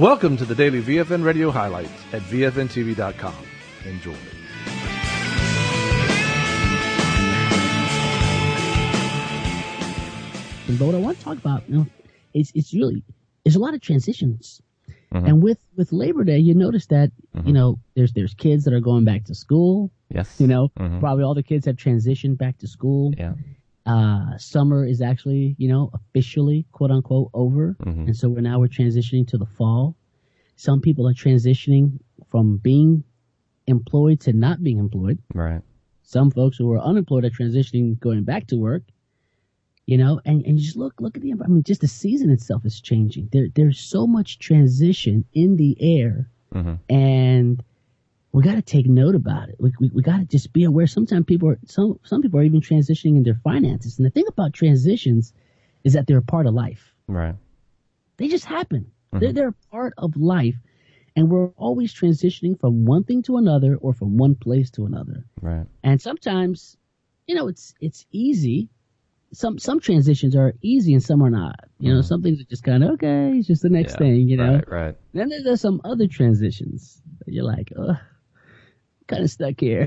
Welcome to the daily VFN radio highlights at VFNTV.com. Enjoy. But what I want to talk about, it's really, there's a lot of transitions. And with Labor Day, you notice that, there's kids that are going back to school. Yes. Probably all the kids have transitioned back to school. Yeah. Summer is actually, officially, quote unquote, over. And so we're transitioning to the fall. Some people are transitioning from being employed to not being employed. Right. Some folks who are unemployed are transitioning, going back to work. And you just look at the, just the season itself is changing. There's so much transition in the air, and we got to take note about it. We got to just be aware. Sometimes some people are even transitioning in their finances. And the thing about transitions is that they're a part of life. Right. They just happen. They're a part of life, and we're always transitioning from one thing to another or from one place to another. Right. And sometimes, it's easy. Some transitions are easy and some are not. Some things are just kind of, okay, it's just the next thing, Right. Then there's some other transitions that you're like, oh, I'm kind of stuck here.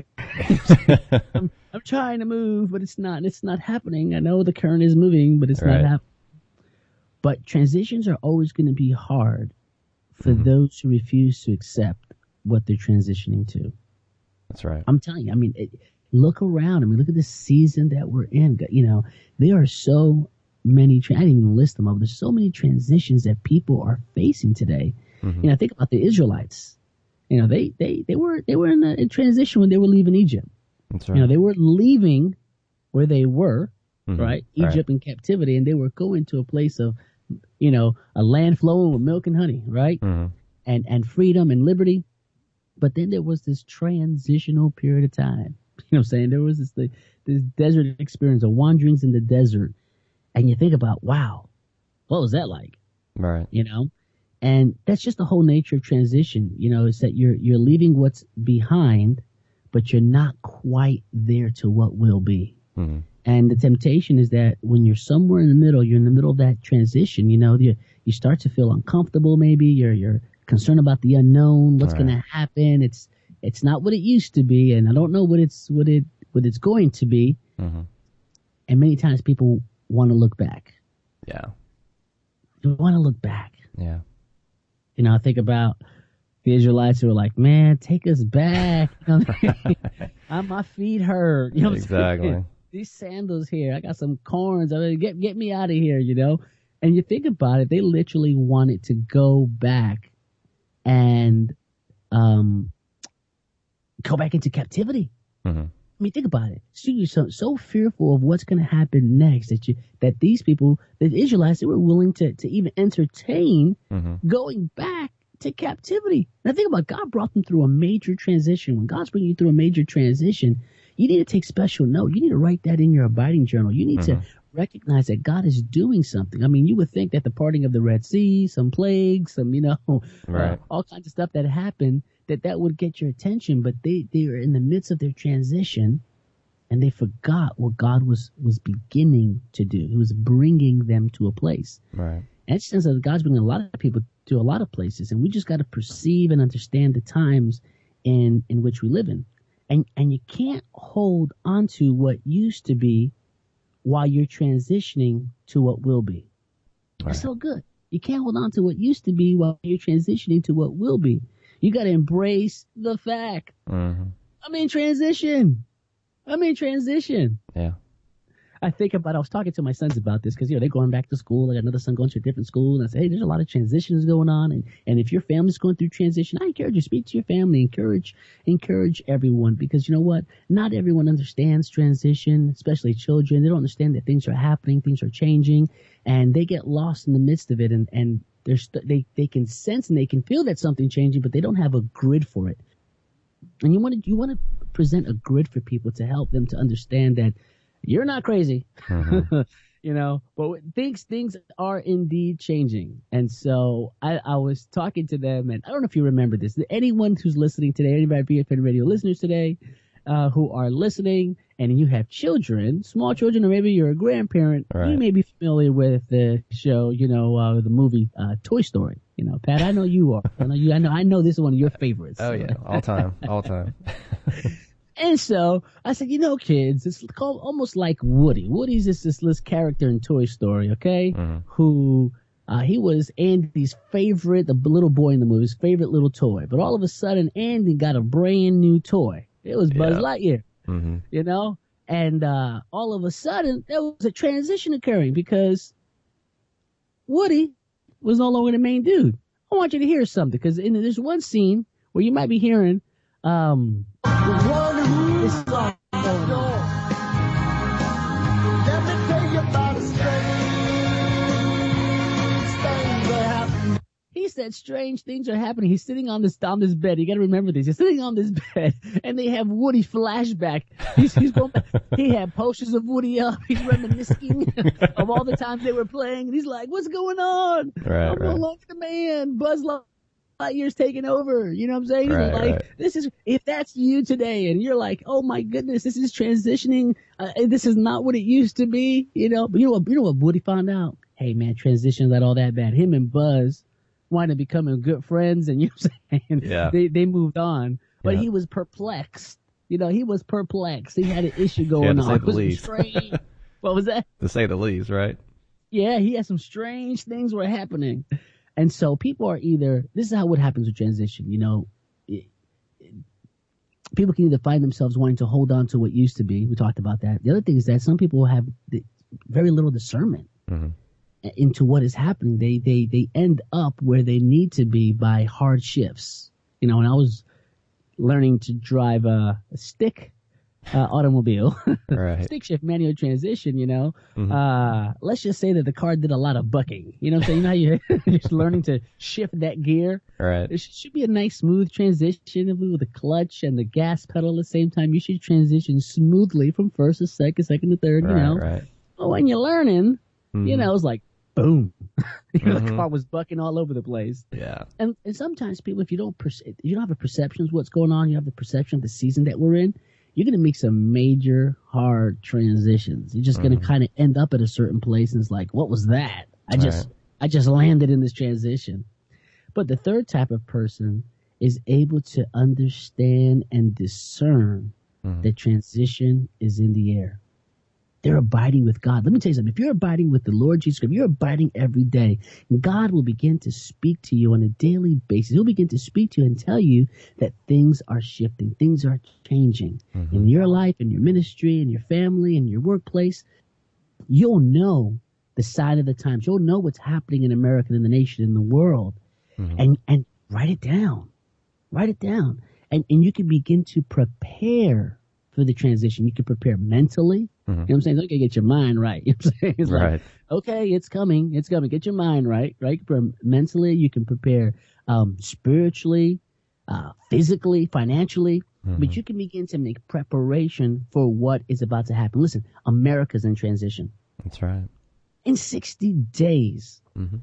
I'm trying to move, but it's not happening. I know the current is moving, but it's not happening. But transitions are always going to be hard for those who refuse to accept what they're transitioning to. That's right. I'm telling you, look around. Look at the season that we're in. There are so many, I didn't even list them all. There's so many transitions that people are facing today. Think about the Israelites. They were in transition when they were leaving Egypt. That's right. They were leaving where they were, right? Egypt in captivity, and they were going to a place of, a land flowing with milk and honey, right? And freedom and liberty. But then there was this transitional period of time. There was this desert experience of wanderings in the desert. And you think about, wow, what was that like? Right. And that's just the whole nature of transition, is that you're leaving what's behind, but you're not quite there to what will be. And the temptation is that when you're somewhere in the middle, you're in the middle of that transition, you start to feel uncomfortable. Maybe you're concerned about the unknown, what's going to happen. It's not what it used to be, and I don't know what it's going to be. And many times people want to look back. Yeah. They want to look back. Yeah. I think about the Israelites who are like, man, take us back. My feet hurt. Exactly. These sandals here, I got some corns. Get me out of here, And you think about it, they literally wanted to go back and go back into captivity. Think about it. So you're so fearful of what's going to happen next that these people, the Israelites, they were willing to even entertain going back to captivity. Now think about it. God brought them through a major transition. When God's bringing you through a major transition, you need to take special note. You need to write that in your abiding journal. You need to recognize that God is doing something. You would think that the parting of the Red Sea, some plagues, some, all kinds of stuff that happened, that would get your attention, but they are in the midst of their transition, and they forgot what God was beginning to do. He was bringing them to a place. Right. And it's sense that God's bringing a lot of people to a lot of places, and we just got to perceive and understand the times in which we live in. And you can't hold on to what used to be while you're transitioning to what will be. Right. That's so good. You can't hold on to what used to be while you're transitioning to what will be. You got to embrace the fact. I'm in transition. Yeah. I was talking to my sons about this because, they're going back to school. I got another son going to a different school. And I said, hey, there's a lot of transitions going on. And if your family's going through transition, I encourage you, speak to your family, encourage everyone, because you know what? Not everyone understands transition, especially children. They don't understand that things are happening, things are changing, and they get lost in the midst of it. And they can sense and they can feel that something changing, but they don't have a grid for it. And you want to present a grid for people to help them to understand that you're not crazy, but things are indeed changing. And so I was talking to them, and I don't know if you remember this. Anyone who's listening today, anybody BFN Radio listeners today who are listening, and you have children, small children, or maybe you're a grandparent, you may be familiar with the show, the movie Toy Story. You know, Pat, I know you are. I know this is one of your favorites. Oh yeah, all time. And so I said, you know, kids, it's called almost like Woody. Woody's this character in Toy Story, okay? Mm-hmm. Who he was Andy's favorite, the little boy in the movie, his favorite little toy. But all of a sudden, Andy got a brand new toy. It was Buzz Lightyear, you know? And all of a sudden, there was a transition occurring because Woody was no longer the main dude. I want you to hear something because there's one scene where you might be hearing this song going on. Let me tell you about a strange things are happening. He said strange things are happening. He's sitting on this bed. You got to remember this. He's sitting on this bed, and they have Woody flashback. He's going back. He had posters of Woody up. He's reminiscing of all the times they were playing. And he's like, "What's going on? I'm no longer the man. Buzz Lightyear's taking over." You know what I'm saying? This is, if that's you today, and you're like, "Oh my goodness, this is transitioning. This is not what it used to be." You know, but you know what Woody found out? Hey man, transition's not all that bad. Him and Buzz wind up becoming good friends, and you know what I'm saying? Yeah. They moved on, but he was perplexed. You know, he was perplexed. He had an issue going on. It was strange. What was that? To say the least, right? Yeah, he had some strange things were happening. And so people are this is what happens with transition, you know. People can either find themselves wanting to hold on to what used to be. We talked about that. The other thing is that some people have very little discernment into what is happening. They end up where they need to be by hard shifts. You know, when I was learning to drive a stick automobile, stick shift manual transmission, you know, let's just say that the car did a lot of bucking. You know what I'm saying? You know how you're just learning to shift that gear. Right. It should be a nice smooth transition with the clutch and the gas pedal at the same time. You should transition smoothly from first to second to third, you know. Right. But when you're learning, you know, it's like, boom. The car was bucking all over the place. Yeah. And sometimes people, if you don't have a perception of what's going on, you have the perception of the season that we're in, you're going to make some major hard transitions. You're just going to kind of end up at a certain place and it's like, what was that? I just landed in this transition. But the third type of person is able to understand and discern that transition is in the air. They're abiding with God. Let me tell you something. If you're abiding with the Lord Jesus Christ, you're abiding every day, God will begin to speak to you on a daily basis. He'll begin to speak to you and tell you that things are shifting. Things are changing in your life, in your ministry, in your family, in your workplace. You'll know the sign of the times. You'll know what's happening in America, in the nation, in the world. And write it down. Write it down. And you can begin to prepare for the transition. You can prepare mentally. You know what I'm saying? Okay, get your mind right. You know what I'm saying? It's like, okay, it's coming. It's coming. Get your mind right, right? Mentally, you can prepare spiritually, physically, financially. But you can begin to make preparation for what is about to happen. Listen, America's in transition. That's right. In 60 days,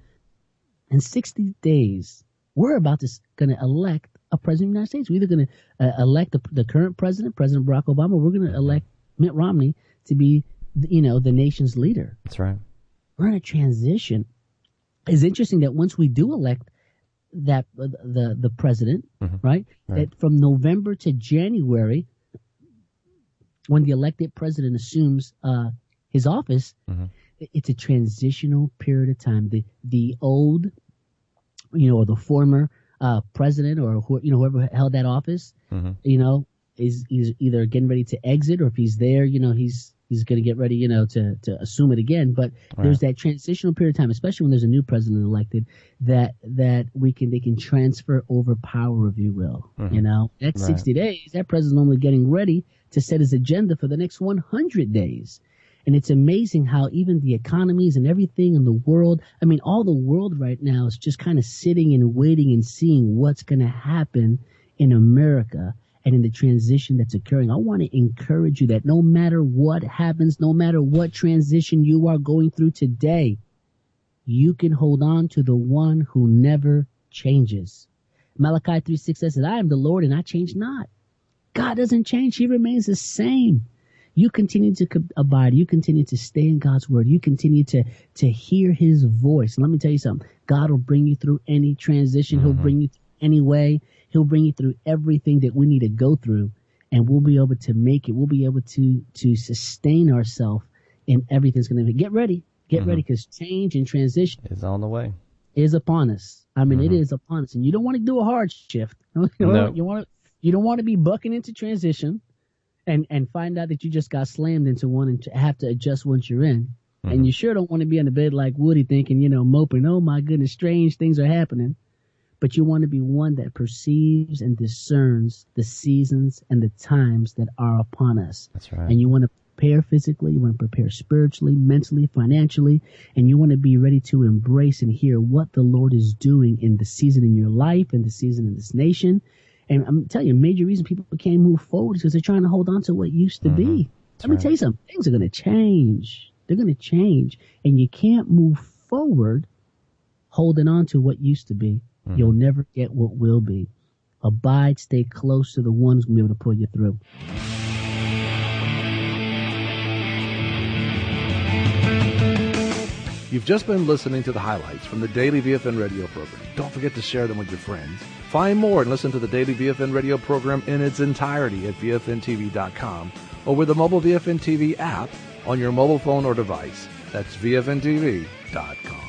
we're about to going to elect a president of the United States. We're either going to elect the current president, President Barack Obama, or we're going to elect Mitt Romney to be, you know, the nation's leader. That's right. We're in a transition. It's interesting that once we do elect that the president, right, that from November to January, when the elected president assumes his office, it's a transitional period of time. The old, you know, or the former president or whoever held that office, you know, is either getting ready to exit, or if he's there, you know, he's going to get ready, you know, to assume it again. But there's that transitional period of time, especially when there's a new president elected, that they can transfer over power, if you will. You know, that's 60 days. That president's normally getting ready to set his agenda for the next 100 days. And it's amazing how even the economies and everything in the world, I mean, all the world right now is just kind of sitting and waiting and seeing what's going to happen in America and in the transition that's occurring. I want to encourage you that no matter what happens, no matter what transition you are going through today, you can hold on to the one who never changes. Malachi 3:6 says that I am the Lord and I change not. God doesn't change. He remains the same. You continue to abide. You continue to stay in God's word. You continue to hear his voice. And let me tell you something. God will bring you through any transition. He'll bring you through any way. He'll bring you through everything that we need to go through. And we'll be able to make it. We'll be able to sustain ourselves in everything's going to be. Get ready. Get ready, because change and transition is on the way. Is upon us. I mean, it is upon us. And you don't want to do a hard shift. You don't want to be bucking into transition and find out that you just got slammed into one and have to adjust once you're in. And you sure don't want to be in the bed like Woody thinking, moping, oh my goodness, strange things are happening. But you want to be one that perceives and discerns the seasons and the times that are upon us. That's right. And you want to prepare physically, you want to prepare spiritually, mentally, financially, and you want to be ready to embrace and hear what the Lord is doing in the season in your life and the season in this nation. And I'm telling you, a major reason people can't move forward is because they're trying to hold on to what used to be. Let me tell you something. Things are going to change. They're going to change. And you can't move forward holding on to what used to be. You'll never get what will be. Abide, stay close to the one who's going to be able to pull you through. You've just been listening to the highlights from the Daily VFN radio program. Don't forget to share them with your friends. Find more and listen to the Daily VFN radio program in its entirety at VFNTV.com or with the mobile VFN TV app on your mobile phone or device. That's VFNTV.com.